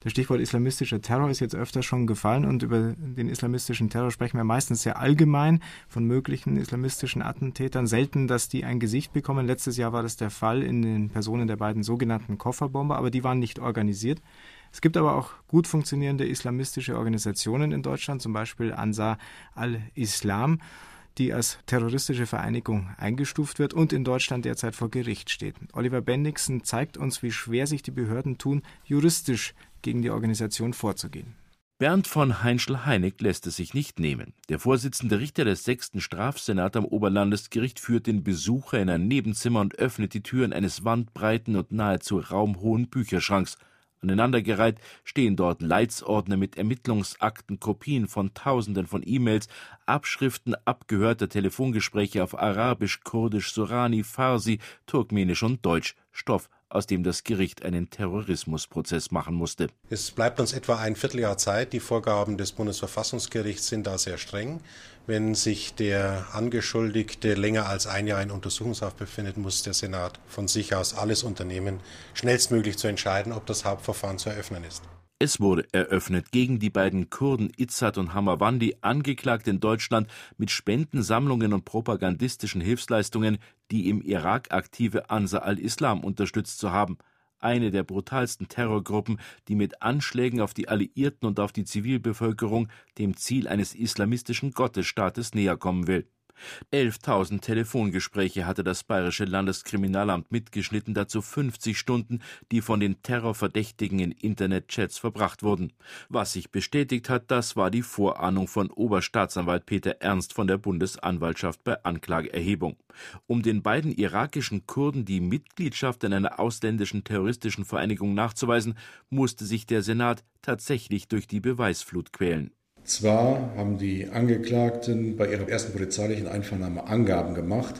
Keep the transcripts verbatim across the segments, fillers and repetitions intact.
Das Stichwort islamistischer Terror ist jetzt öfter schon gefallen und über den islamistischen Terror sprechen wir meistens sehr allgemein von möglichen islamistischen Attentätern. Selten, dass die ein Gesicht bekommen. Letztes Jahr war das der Fall in den Personen der beiden sogenannten Kofferbomber, aber die waren nicht organisiert. Es gibt aber auch gut funktionierende islamistische Organisationen in Deutschland, zum Beispiel Ansar al-Islam, die als terroristische Vereinigung eingestuft wird und in Deutschland derzeit vor Gericht steht. Oliver Bendixen zeigt uns, wie schwer sich die Behörden tun, juristisch gegen die Organisation vorzugehen. Bernd von Heinschl-Heinig lässt es sich nicht nehmen. Der Vorsitzende Richter des sechsten Strafsenats am Oberlandesgericht führt den Besucher in ein Nebenzimmer und öffnet die Türen eines wandbreiten und nahezu raumhohen Bücherschranks. Aneinandergereiht stehen dort Leitsordner mit Ermittlungsakten, Kopien von Tausenden von E-Mails, Abschriften abgehörter Telefongespräche auf Arabisch, Kurdisch, Sorani, Farsi, Turkmenisch und Deutsch. Stoff, aus dem das Gericht einen Terrorismusprozess machen musste. Es bleibt uns etwa ein Vierteljahr Zeit. Die Vorgaben des Bundesverfassungsgerichts sind da sehr streng. Wenn sich der Angeschuldigte länger als ein Jahr in Untersuchungshaft befindet, muss der Senat von sich aus alles unternehmen, schnellstmöglich zu entscheiden, ob das Hauptverfahren zu eröffnen ist. Es wurde eröffnet gegen die beiden Kurden Izzat und Hamawandi, angeklagt in Deutschland mit Spendensammlungen und propagandistischen Hilfsleistungen, die im Irak aktive Ansar al-Islam unterstützt zu haben. Eine der brutalsten Terrorgruppen, die mit Anschlägen auf die Alliierten und auf die Zivilbevölkerung dem Ziel eines islamistischen Gottesstaates näher kommen will. elftausend Telefongespräche hatte das Bayerische Landeskriminalamt mitgeschnitten, dazu fünfzig Stunden, die von den Terrorverdächtigen in Internetchats verbracht wurden. Was sich bestätigt hat, das war die Vorahnung von Oberstaatsanwalt Peter Ernst von der Bundesanwaltschaft bei Anklageerhebung. Um den beiden irakischen Kurden die Mitgliedschaft in einer ausländischen terroristischen Vereinigung nachzuweisen, musste sich der Senat tatsächlich durch die Beweisflut quälen. Zwar haben die Angeklagten bei ihrer ersten polizeilichen Einvernahme Angaben gemacht,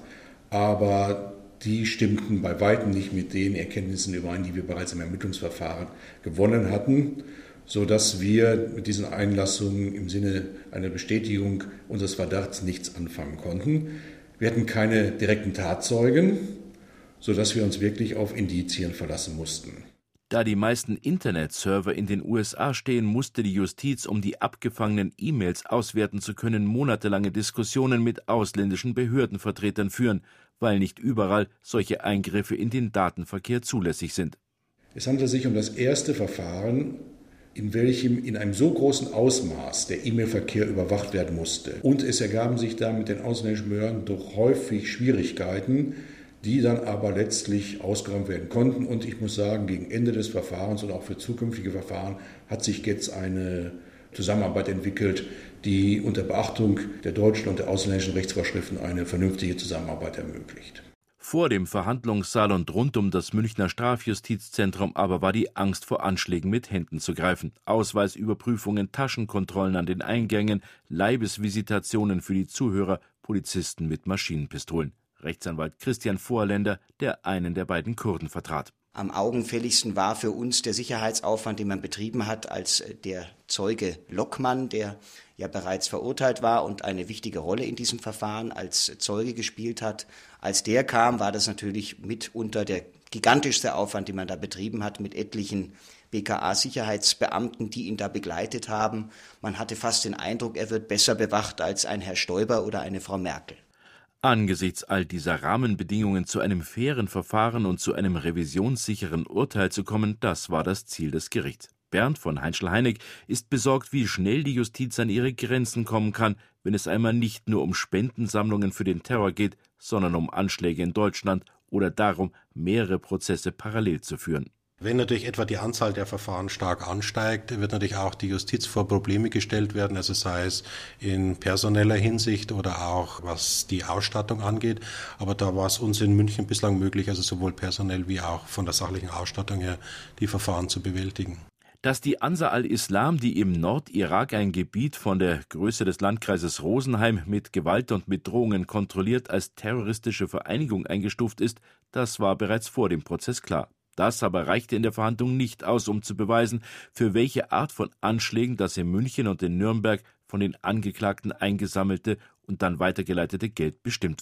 aber die stimmten bei weitem nicht mit den Erkenntnissen überein, die wir bereits im Ermittlungsverfahren gewonnen hatten, sodass wir mit diesen Einlassungen im Sinne einer Bestätigung unseres Verdachts nichts anfangen konnten. Wir hatten keine direkten Tatzeugen, sodass wir uns wirklich auf Indizien verlassen mussten. Da die meisten Internetserver in den U S A stehen, musste die Justiz, um die abgefangenen E-Mails auswerten zu können, monatelange Diskussionen mit ausländischen Behördenvertretern führen, weil nicht überall solche Eingriffe in den Datenverkehr zulässig sind. Es handelt sich um das erste Verfahren, in welchem in einem so großen Ausmaß der E-Mail-Verkehr überwacht werden musste. Und es ergaben sich da mit den ausländischen Behörden doch häufig Schwierigkeiten, die dann aber letztlich ausgeräumt werden konnten. Und ich muss sagen, gegen Ende des Verfahrens und auch für zukünftige Verfahren hat sich jetzt eine Zusammenarbeit entwickelt, die unter Beachtung der deutschen und der ausländischen Rechtsvorschriften eine vernünftige Zusammenarbeit ermöglicht. Vor dem Verhandlungssaal und rund um das Münchner Strafjustizzentrum aber war die Angst vor Anschlägen mit Händen zu greifen. Ausweisüberprüfungen, Taschenkontrollen an den Eingängen, Leibesvisitationen für die Zuhörer, Polizisten mit Maschinenpistolen. Rechtsanwalt Christian Vorländer, der einen der beiden Kurden vertrat. Am augenfälligsten war für uns der Sicherheitsaufwand, den man betrieben hat, als der Zeuge Lockmann, der ja bereits verurteilt war und eine wichtige Rolle in diesem Verfahren als Zeuge gespielt hat. Als der kam, war das natürlich mitunter der gigantischste Aufwand, den man da betrieben hat, mit etlichen B K A-Sicherheitsbeamten, die ihn da begleitet haben. Man hatte fast den Eindruck, er wird besser bewacht als ein Herr Stoiber oder eine Frau Merkel. Angesichts all dieser Rahmenbedingungen zu einem fairen Verfahren und zu einem revisionssicheren Urteil zu kommen, das war das Ziel des Gerichts. Bernd von Heinschl-Heinig ist besorgt, wie schnell die Justiz an ihre Grenzen kommen kann, wenn es einmal nicht nur um Spendensammlungen für den Terror geht, sondern um Anschläge in Deutschland oder darum, mehrere Prozesse parallel zu führen. Wenn natürlich etwa die Anzahl der Verfahren stark ansteigt, wird natürlich auch die Justiz vor Probleme gestellt werden, also sei es in personeller Hinsicht oder auch was die Ausstattung angeht. Aber da war es uns in München bislang möglich, also sowohl personell wie auch von der sachlichen Ausstattung her, die Verfahren zu bewältigen. Dass die Ansar al-Islam, die im Nordirak ein Gebiet von der Größe des Landkreises Rosenheim mit Gewalt und mit Drohungen kontrolliert, als terroristische Vereinigung eingestuft ist, das war bereits vor dem Prozess klar. Das aber reichte in der Verhandlung nicht aus, um zu beweisen, für welche Art von Anschlägen das in München und in Nürnberg von den Angeklagten eingesammelte und dann weitergeleitete Geld bestimmt war.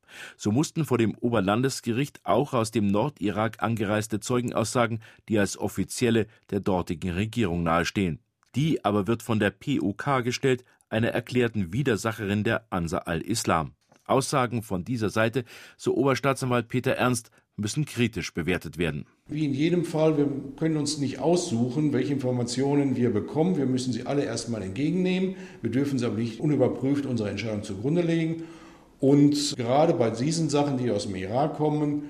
So mussten vor dem Oberlandesgericht auch aus dem Nordirak angereiste Zeugen aussagen, die als Offizielle der dortigen Regierung nahestehen. Die aber wird von der P U K gestellt, einer erklärten Widersacherin der Ansar al-Islam. Aussagen von dieser Seite, so Oberstaatsanwalt Peter Ernst, müssen kritisch bewertet werden. Wie in jedem Fall, wir können uns nicht aussuchen, welche Informationen wir bekommen. Wir müssen sie alle erstmal entgegennehmen. Wir dürfen sie aber nicht unüberprüft unserer Entscheidung zugrunde legen. Und gerade bei diesen Sachen, die aus dem Irak kommen,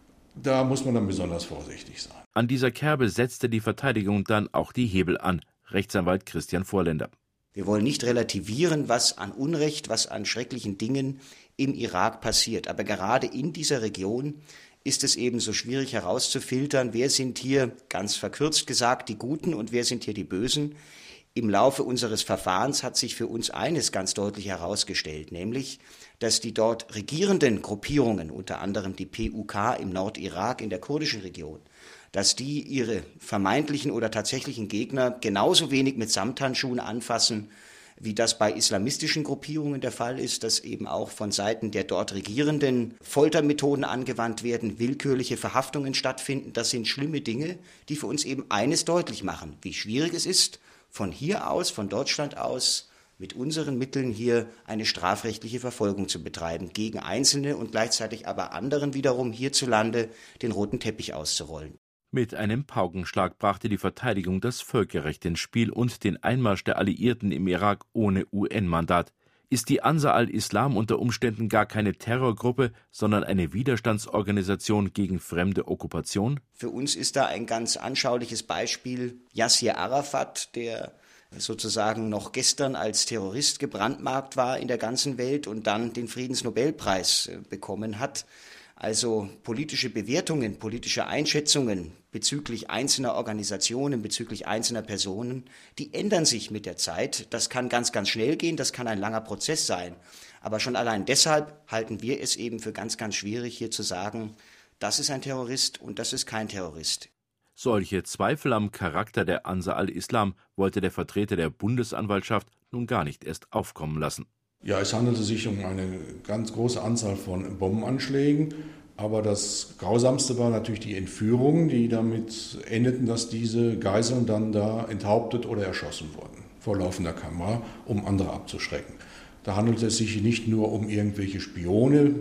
da muss man dann besonders vorsichtig sein. An dieser Kerbe setzte die Verteidigung dann auch die Hebel an. Rechtsanwalt Christian Vorländer. Wir wollen nicht relativieren, was an Unrecht, was an schrecklichen Dingen im Irak passiert. Aber gerade in dieser Region ist es eben so schwierig herauszufiltern, wer sind hier, ganz verkürzt gesagt, die Guten und wer sind hier die Bösen. Im Laufe unseres Verfahrens hat sich für uns eines ganz deutlich herausgestellt, nämlich, dass die dort regierenden Gruppierungen, unter anderem die P U K im Nordirak, in der kurdischen Region, dass die ihre vermeintlichen oder tatsächlichen Gegner genauso wenig mit Samthandschuhen anfassen, wie das bei islamistischen Gruppierungen der Fall ist, dass eben auch von Seiten der dort Regierenden Foltermethoden angewandt werden, willkürliche Verhaftungen stattfinden. Das sind schlimme Dinge, die für uns eben eines deutlich machen, wie schwierig es ist, von hier aus, von Deutschland aus, mit unseren Mitteln hier eine strafrechtliche Verfolgung zu betreiben, gegen Einzelne und gleichzeitig aber anderen wiederum hierzulande den roten Teppich auszurollen. Mit einem Paukenschlag brachte die Verteidigung das Völkerrecht ins Spiel und den Einmarsch der Alliierten im Irak ohne U N-Mandat. Ist die Ansar al-Islam unter Umständen gar keine Terrorgruppe, sondern eine Widerstandsorganisation gegen fremde Okkupation? Für uns ist da ein ganz anschauliches Beispiel Yassir Arafat, der sozusagen noch gestern als Terrorist gebrandmarkt war in der ganzen Welt und dann den Friedensnobelpreis bekommen hat. Also politische Bewertungen, politische Einschätzungen bezüglich einzelner Organisationen, bezüglich einzelner Personen, die ändern sich mit der Zeit. Das kann ganz, ganz schnell gehen, das kann ein langer Prozess sein. Aber schon allein deshalb halten wir es eben für ganz, ganz schwierig, hier zu sagen, das ist ein Terrorist und das ist kein Terrorist. Solche Zweifel am Charakter der Ansar al-Islam wollte der Vertreter der Bundesanwaltschaft nun gar nicht erst aufkommen lassen. Ja, es handelte sich um eine ganz große Anzahl von Bombenanschlägen, aber das Grausamste war natürlich die Entführungen, die damit endeten, dass diese Geiseln dann da enthauptet oder erschossen wurden, vor laufender Kamera, um andere abzuschrecken. Da handelte es sich nicht nur um irgendwelche Spione,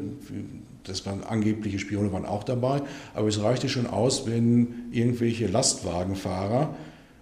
das waren angebliche Spione waren auch dabei, aber es reichte schon aus, wenn irgendwelche Lastwagenfahrer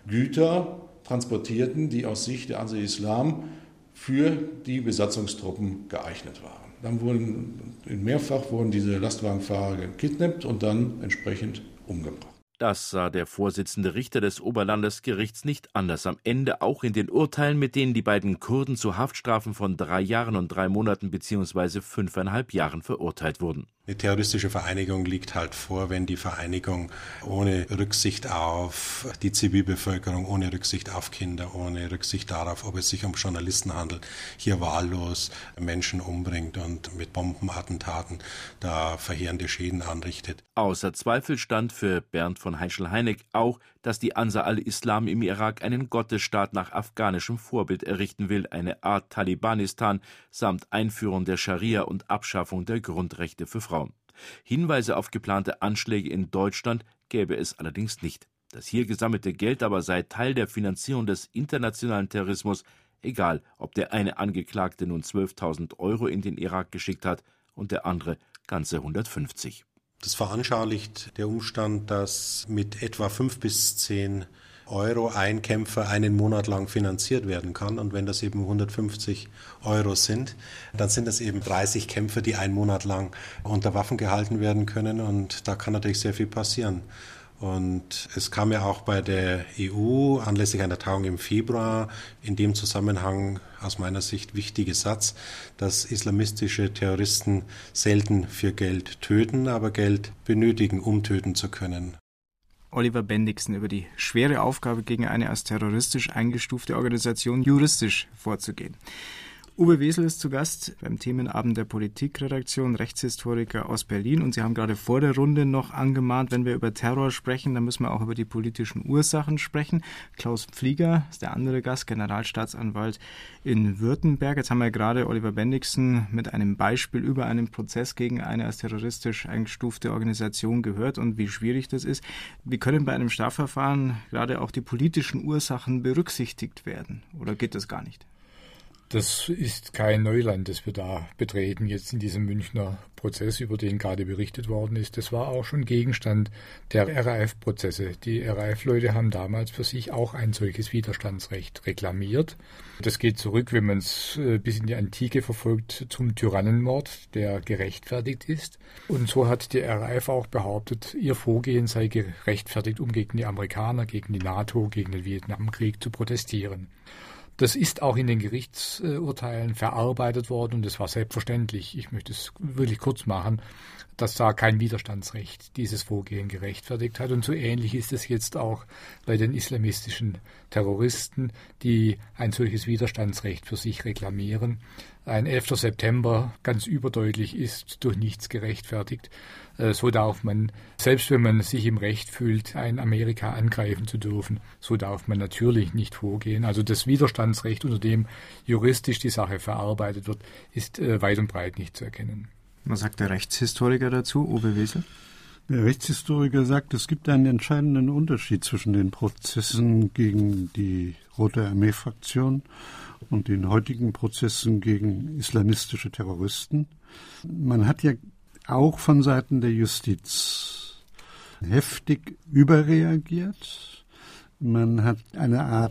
Güter transportierten, die aus Sicht der Ansar al-Islam für die Besatzungstruppen geeignet waren. Dann wurden mehrfach wurden diese Lastwagenfahrer gekidnappt und dann entsprechend umgebracht. Das sah der Vorsitzende Richter des Oberlandesgerichts nicht anders. Am Ende auch in den Urteilen, mit denen die beiden Kurden zu Haftstrafen von drei Jahren und drei Monaten bzw. fünfeinhalb Jahren verurteilt wurden. Eine terroristische Vereinigung liegt halt vor, wenn die Vereinigung ohne Rücksicht auf die Zivilbevölkerung, ohne Rücksicht auf Kinder, ohne Rücksicht darauf, ob es sich um Journalisten handelt, hier wahllos Menschen umbringt und mit Bombenattentaten da verheerende Schäden anrichtet. Außer Zweifel stand für Bernd von Heischl-Heineck auch, dass die Ansar al-Islam im Irak einen Gottesstaat nach afghanischem Vorbild errichten will, eine Art Talibanistan samt Einführung der Scharia und Abschaffung der Grundrechte für Frauen. Hinweise auf geplante Anschläge in Deutschland gäbe es allerdings nicht. Das hier gesammelte Geld aber sei Teil der Finanzierung des internationalen Terrorismus, egal ob der eine Angeklagte nun zwölftausend Euro in den Irak geschickt hat und der andere ganze hundertfünfzig. Das veranschaulicht der Umstand, dass mit etwa fünf bis zehn Euro ein Kämpfer einen Monat lang finanziert werden kann. Und wenn das eben hundertfünfzig Euro sind, dann sind das eben dreißig Kämpfer, die einen Monat lang unter Waffen gehalten werden können. Und da kann natürlich sehr viel passieren. Und es kam ja auch bei der E U anlässlich einer Tagung im Februar in dem Zusammenhang aus meiner Sicht wichtige Satz, dass islamistische Terroristen selten für Geld töten, aber Geld benötigen, um töten zu können. Oliver Bendixen über die schwere Aufgabe, gegen eine als terroristisch eingestufte Organisation juristisch vorzugehen. Uwe Wesel ist zu Gast beim Themenabend der Politikredaktion, Rechtshistoriker aus Berlin. Und Sie haben gerade vor der Runde noch angemahnt, wenn wir über Terror sprechen, dann müssen wir auch über die politischen Ursachen sprechen. Klaus Pflieger ist der andere Gast, Generalstaatsanwalt in Württemberg. Jetzt haben wir gerade Oliver Bendixen mit einem Beispiel über einen Prozess gegen eine als terroristisch eingestufte Organisation gehört und wie schwierig das ist. Wie können bei einem Strafverfahren gerade auch die politischen Ursachen berücksichtigt werden? Oder geht das gar nicht? Das ist kein Neuland, das wir da betreten, jetzt in diesem Münchner Prozess, über den gerade berichtet worden ist. Das war auch schon Gegenstand der R A F-Prozesse. Die R A F-Leute haben damals für sich auch ein solches Widerstandsrecht reklamiert. Das geht zurück, wenn man es bis in die Antike verfolgt, zum Tyrannenmord, der gerechtfertigt ist. Und so hat die R A F auch behauptet, ihr Vorgehen sei gerechtfertigt, um gegen die Amerikaner, gegen die NATO, gegen den Vietnamkrieg zu protestieren. Das ist auch in den Gerichtsurteilen verarbeitet worden und es war selbstverständlich, ich möchte es wirklich kurz machen, dass da kein Widerstandsrecht dieses Vorgehen gerechtfertigt hat. Und so ähnlich ist es jetzt auch bei den islamistischen Terroristen, die ein solches Widerstandsrecht für sich reklamieren. Ein elfter September ganz überdeutlich ist durch nichts gerechtfertigt. So darf man, selbst wenn man sich im Recht fühlt, ein Amerika angreifen zu dürfen, so darf man natürlich nicht vorgehen. Also das Widerstandsrecht, unter dem juristisch die Sache verarbeitet wird, ist weit und breit nicht zu erkennen. Was sagt der Rechtshistoriker dazu, Uwe Wesel? Der Rechtshistoriker sagt, es gibt einen entscheidenden Unterschied zwischen den Prozessen gegen die Rote Armee-Fraktion und den heutigen Prozessen gegen islamistische Terroristen. Man hat ja auch von Seiten der Justiz heftig überreagiert. Man hat eine Art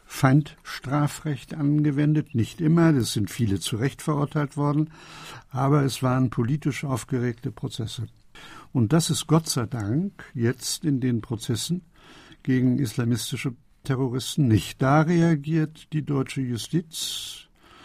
Feindstrafrecht angewendet, nicht immer, es sind viele zu Recht verurteilt worden, aber es waren politisch aufgeregte Prozesse. Und das ist Gott sei Dank jetzt in den Prozessen gegen islamistische Terroristen nicht. Da reagiert die deutsche Justiz,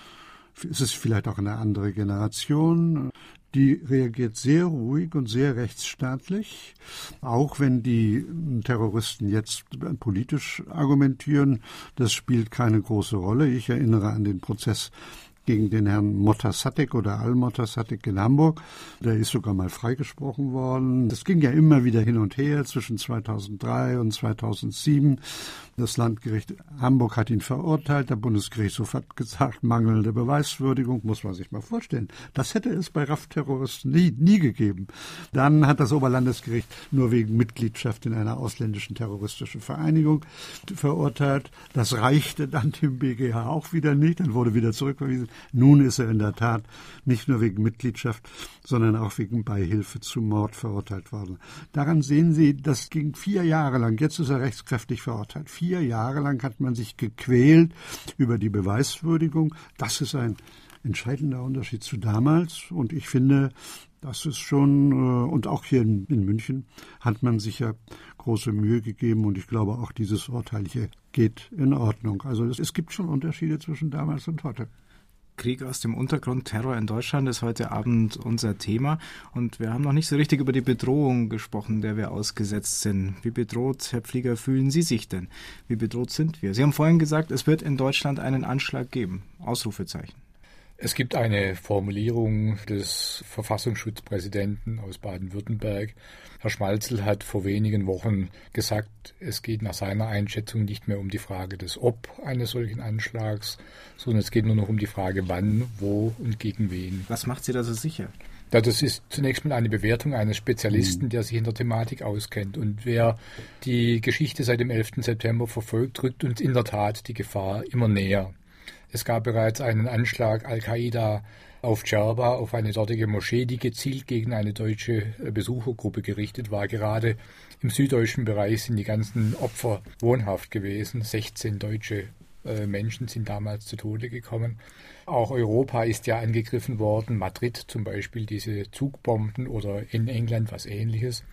es ist vielleicht auch eine andere Generation, die reagiert sehr ruhig und sehr rechtsstaatlich, auch wenn die Terroristen jetzt politisch argumentieren. Das spielt keine große Rolle. Ich erinnere an den Prozess gegen den Herrn Motassadegh oder Al-Motassadegh in Hamburg. Der ist sogar mal freigesprochen worden. Das ging ja immer wieder hin und her zwischen zweitausenddrei und zweitausendsieben. Das Landgericht Hamburg hat ihn verurteilt. Der Bundesgerichtshof hat gesagt, mangelnde Beweiswürdigung, muss man sich mal vorstellen. Das hätte es bei R A F-Terroristen nie, nie gegeben. Dann hat das Oberlandesgericht nur wegen Mitgliedschaft in einer ausländischen terroristischen Vereinigung verurteilt. Das reichte dann dem B G H auch wieder nicht. Dann wurde wieder zurückverwiesen. Nun ist er in der Tat nicht nur wegen Mitgliedschaft, sondern auch wegen Beihilfe zum Mord verurteilt worden. Daran sehen Sie, das ging vier Jahre lang. Jetzt ist er rechtskräftig verurteilt. Vier Jahre lang hat man sich gequält über die Beweiswürdigung. Das ist ein entscheidender Unterschied zu damals. Und ich finde, das ist schon, und auch hier in, in München hat man sich ja große Mühe gegeben. Und ich glaube, auch dieses Urteil hier geht in Ordnung. Also es, es gibt schon Unterschiede zwischen damals und heute. Krieg aus dem Untergrund, Terror in Deutschland ist heute Abend unser Thema. Und wir haben noch nicht so richtig über die Bedrohung gesprochen, der wir ausgesetzt sind. Wie bedroht, Herr Pflieger, fühlen Sie sich denn? Wie bedroht sind wir? Sie haben vorhin gesagt, es wird in Deutschland einen Anschlag geben. Ausrufezeichen. Es gibt eine Formulierung des Verfassungsschutzpräsidenten aus Baden-Württemberg. Herr Schmalzl hat vor wenigen Wochen gesagt, es geht nach seiner Einschätzung nicht mehr um die Frage des Ob eines solchen Anschlags, sondern es geht nur noch um die Frage wann, wo und gegen wen. Was macht Sie da so sicher? Ja, das ist zunächst mal eine Bewertung eines Spezialisten, der sich in der Thematik auskennt. Und wer die Geschichte seit dem elften September verfolgt, rückt uns in der Tat die Gefahr immer näher. Es gab bereits einen Anschlag Al-Qaida auf Djerba, auf eine dortige Moschee, die gezielt gegen eine deutsche Besuchergruppe gerichtet war. Gerade im süddeutschen Bereich sind die ganzen Opfer wohnhaft gewesen. sechzehn deutsche äh, Menschen sind damals zu Tode gekommen. Auch Europa ist ja angegriffen worden. Madrid zum Beispiel, diese Zugbomben oder in England was Ähnliches.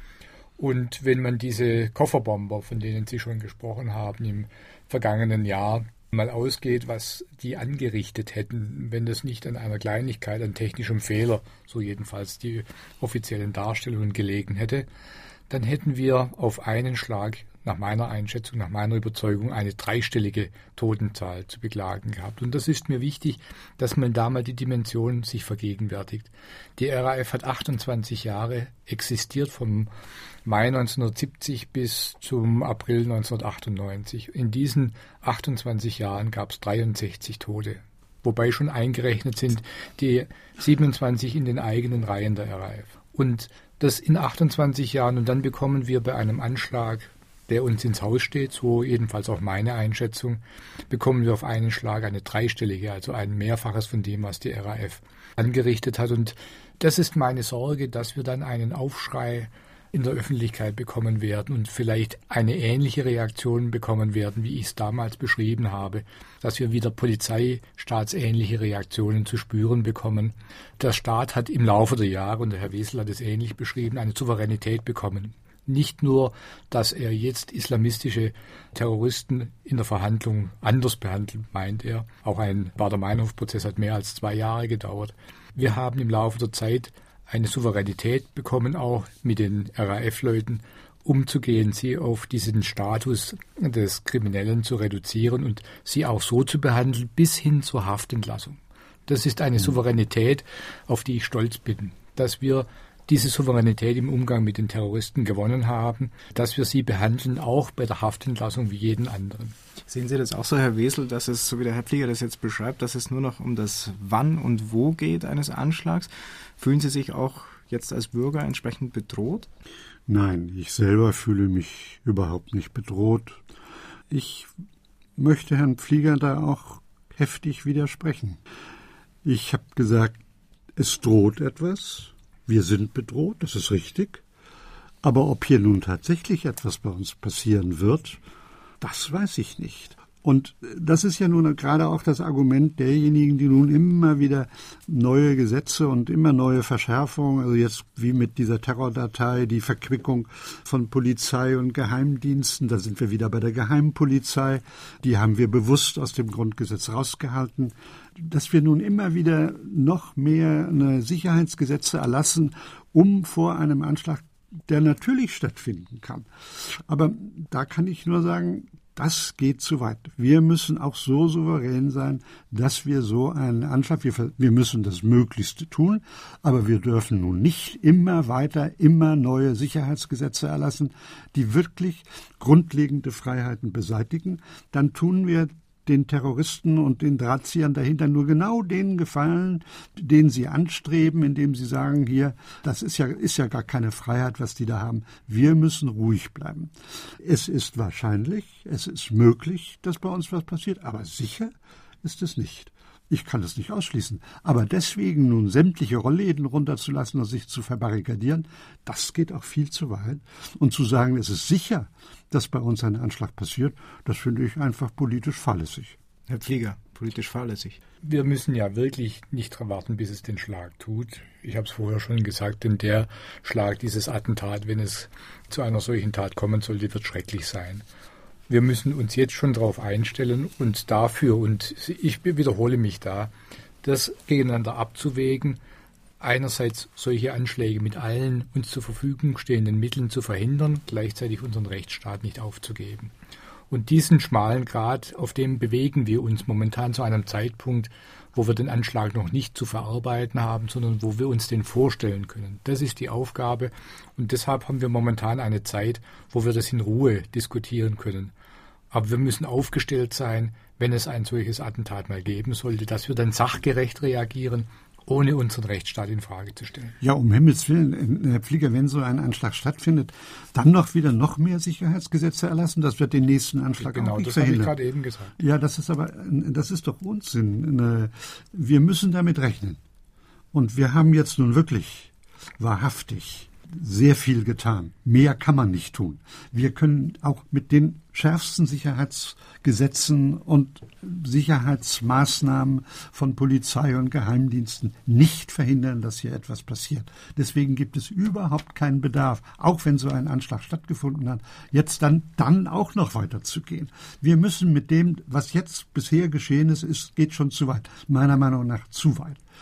Und wenn man diese Kofferbomber, von denen Sie schon gesprochen haben, im vergangenen Jahr mal ausgeht, was die angerichtet hätten, wenn das nicht an einer Kleinigkeit, an technischem Fehler, so jedenfalls die offiziellen Darstellungen gelegen hätte, dann hätten wir auf einen Schlag nach meiner Einschätzung, nach meiner Überzeugung eine dreistellige Totenzahl zu beklagen gehabt. Und das ist mir wichtig, dass man da mal die Dimension sich vergegenwärtigt. Die R A F hat achtundzwanzig Jahre existiert, vom Mai neunzehnhundertsiebzig bis zum April neunzehnhundertachtundneunzig. In diesen achtundzwanzig Jahren gab es dreiundsechzig Tote, wobei schon eingerechnet sind die siebenundzwanzig in den eigenen Reihen der R A F. Und das in achtundzwanzig Jahren, und dann bekommen wir bei einem Anschlag, der uns ins Haus steht, so jedenfalls auch meine Einschätzung, bekommen wir auf einen Schlag eine dreistellige, also ein Mehrfaches von dem, was die R A F angerichtet hat. Und das ist meine Sorge, dass wir dann einen Aufschrei in der Öffentlichkeit bekommen werden und vielleicht eine ähnliche Reaktion bekommen werden, wie ich es damals beschrieben habe, dass wir wieder polizeistaatähnliche Reaktionen zu spüren bekommen. Der Staat hat im Laufe der Jahre, und der Herr Wesel hat es ähnlich beschrieben, eine Souveränität bekommen. Nicht nur, dass er jetzt islamistische Terroristen in der Verhandlung anders behandelt, meint er. Auch ein Baader-Meinhof-Prozess hat mehr als zwei Jahre gedauert. Wir haben im Laufe der Zeit eine Souveränität bekommen, auch mit den R A F-Leuten umzugehen, sie auf diesen Status des Kriminellen zu reduzieren und sie auch so zu behandeln, bis hin zur Haftentlassung. Das ist eine Souveränität, auf die ich stolz bin, dass wir diese Souveränität im Umgang mit den Terroristen gewonnen haben, dass wir sie behandeln, auch bei der Haftentlassung wie jeden anderen. Sehen Sie das auch so, Herr Wesel, dass es, so wie der Herr Pflieger das jetzt beschreibt, dass es nur noch um das Wann und Wo geht eines Anschlags? Fühlen Sie sich auch jetzt als Bürger entsprechend bedroht? Nein, ich selber fühle mich überhaupt nicht bedroht. Ich möchte Herrn Pflieger da auch heftig widersprechen. Ich habe gesagt, es droht etwas. Wir sind bedroht, das ist richtig. Aber ob hier nun tatsächlich etwas bei uns passieren wird, das weiß ich nicht. Und das ist ja nun gerade auch das Argument derjenigen, die nun immer wieder neue Gesetze und immer neue Verschärfungen, also jetzt wie mit dieser Terrordatei, die Verquickung von Polizei und Geheimdiensten, da sind wir wieder bei der Geheimpolizei, die haben wir bewusst aus dem Grundgesetz rausgehalten, dass wir nun immer wieder noch mehr eine Sicherheitsgesetze erlassen, um vor einem Anschlag, der natürlich stattfinden kann. Aber da kann ich nur sagen, das geht zu weit. Wir müssen auch so souverän sein, dass wir so einen Anschlag, wir, wir müssen das Möglichste tun, aber wir dürfen nun nicht immer weiter, immer neue Sicherheitsgesetze erlassen, die wirklich grundlegende Freiheiten beseitigen. Dann tun wir den Terroristen und den Drahtziehern dahinter nur genau den Gefallen, den sie anstreben, indem sie sagen, hier, das ist ja, ist ja gar keine Freiheit, was die da haben. Wir müssen ruhig bleiben. Es ist wahrscheinlich, es ist möglich, dass bei uns was passiert, aber sicher ist es nicht. Ich kann es nicht ausschließen. Aber deswegen nun sämtliche Rollläden runterzulassen und sich zu verbarrikadieren, das geht auch viel zu weit. Und zu sagen, es ist sicher, dass bei uns ein Anschlag passiert, das finde ich einfach politisch fahrlässig. Herr Pflieger, politisch fahrlässig. Wir müssen ja wirklich nicht warten, bis es den Schlag tut. Ich habe es vorher schon gesagt, denn der Schlag, dieses Attentat, wenn es zu einer solchen Tat kommen sollte, wird schrecklich sein. Wir müssen uns jetzt schon darauf einstellen und dafür, und ich wiederhole mich da, das gegeneinander abzuwägen, einerseits solche Anschläge mit allen uns zur Verfügung stehenden Mitteln zu verhindern, gleichzeitig unseren Rechtsstaat nicht aufzugeben. Und diesen schmalen Grat, auf dem bewegen wir uns momentan zu einem Zeitpunkt, wo wir den Anschlag noch nicht zu verarbeiten haben, sondern wo wir uns den vorstellen können. Das ist die Aufgabe und deshalb haben wir momentan eine Zeit, wo wir das in Ruhe diskutieren können. Aber wir müssen aufgestellt sein, wenn es ein solches Attentat mal geben sollte, dass wir dann sachgerecht reagieren, ohne unseren Rechtsstaat in Frage zu stellen. Ja, um Himmels Willen, Herr Pflieger, wenn so ein Anschlag stattfindet, dann noch wieder noch mehr Sicherheitsgesetze erlassen, das wird den nächsten Anschlag genau, auch nicht das verhindern. Genau, das habe ich gerade eben gesagt. Ja, das ist aber, das ist doch Unsinn. Wir müssen damit rechnen. Und wir haben jetzt nun wirklich wahrhaftig sehr viel getan. Mehr kann man nicht tun. Wir können auch mit den schärfsten Sicherheitsgesetzen und Sicherheitsmaßnahmen von Polizei und Geheimdiensten nicht verhindern, dass hier etwas passiert. Deswegen gibt es überhaupt keinen Bedarf, auch wenn so ein Anschlag stattgefunden hat, jetzt dann, dann auch noch weiterzugehen. Wir müssen mit dem, was jetzt bisher geschehen ist, ist, geht schon zu weit. Meiner Meinung nach zu weit.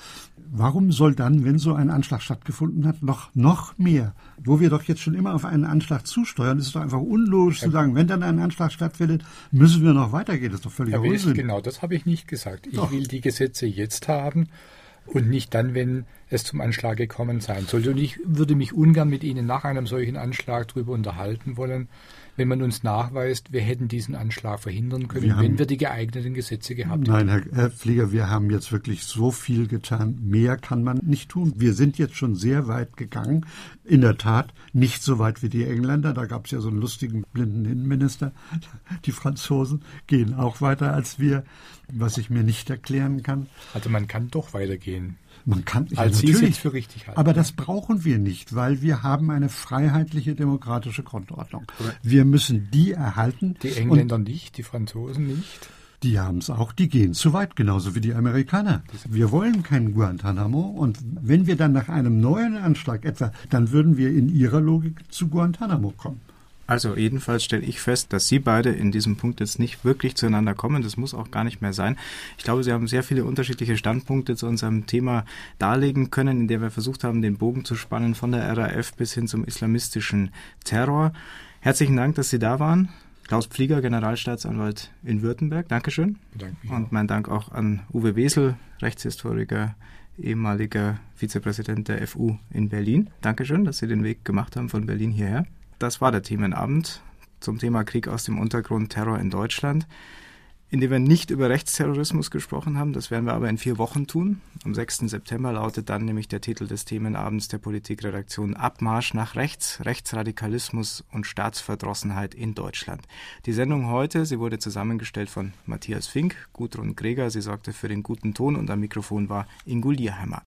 warum soll dann, wenn so ein Anschlag stattgefunden hat, noch, noch mehr? Wo wir doch jetzt schon immer auf einen Anschlag zusteuern, ist es doch einfach unlogisch zu sagen, wenn dann ein Anschlag stattfindet, müssen wir noch weitergehen. Das ist doch völlig Unsinn. Genau, das habe ich nicht gesagt. Ich Doch. will die Gesetze jetzt haben und nicht dann, wenn es zum Anschlag gekommen sein sollte. Und ich würde mich ungern mit Ihnen nach einem solchen Anschlag darüber unterhalten wollen, wenn man uns nachweist, wir hätten diesen Anschlag verhindern können, wir haben, wenn wir die geeigneten Gesetze gehabt hätten. Nein, Herr, Herr Flieger, wir haben jetzt wirklich so viel getan. Mehr kann man nicht tun. Wir sind jetzt schon sehr weit gegangen. In der Tat nicht so weit wie die Engländer. Da gab es ja so einen lustigen blinden Innenminister. Die Franzosen gehen auch weiter als wir, was ich mir nicht erklären kann. Also man kann doch weitergehen. Man kann, ja, als Sie es für richtig halten. Aber das brauchen wir nicht, weil wir haben eine freiheitliche demokratische Grundordnung. Wir müssen die erhalten. Die Engländer nicht, die Franzosen nicht. Die haben es auch, die gehen zu weit, genauso wie die Amerikaner. Wir wollen kein Guantanamo und wenn wir dann nach einem neuen Anschlag etwa, dann würden wir in ihrer Logik zu Guantanamo kommen. Also jedenfalls stelle ich fest, dass Sie beide in diesem Punkt jetzt nicht wirklich zueinander kommen. Das muss auch gar nicht mehr sein. Ich glaube, Sie haben sehr viele unterschiedliche Standpunkte zu unserem Thema darlegen können, in der wir versucht haben, den Bogen zu spannen von der R A F bis hin zum islamistischen Terror. Herzlichen Dank, dass Sie da waren. Klaus Pflieger, Generalstaatsanwalt in Württemberg. Dankeschön. Und mein Dank auch an Uwe Wesel, Rechtshistoriker, ehemaliger Vizepräsident der F U in Berlin. Dankeschön, dass Sie den Weg gemacht haben von Berlin hierher. Das war der Themenabend zum Thema Krieg aus dem Untergrund, Terror in Deutschland, in dem wir nicht über Rechtsterrorismus gesprochen haben. Das werden wir aber in vier Wochen tun. Am sechsten September lautet dann nämlich der Titel des Themenabends der Politikredaktion Abmarsch nach rechts, Rechtsradikalismus und Staatsverdrossenheit in Deutschland. Die Sendung heute, sie wurde zusammengestellt von Matthias Fink, Gudrun Greger, sie sorgte für den guten Ton und am Mikrofon war Ingo Lierheimer.